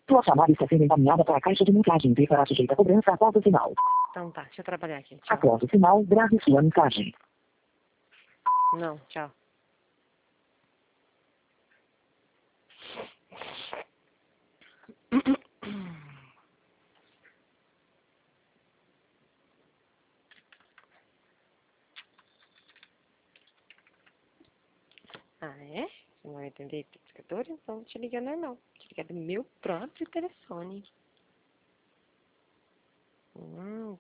Sua chamada está sendo encaminhada para a caixa de mensagem e será sujeita a cobrança após o sinal. Então tá, deixa eu trabalhar aqui. Tchau. Após o sinal, grave sua mensagem. Não, tchau. Ah, é? Você não vai atender pescador? Então te liga normal. Te liga do meu próprio telefone.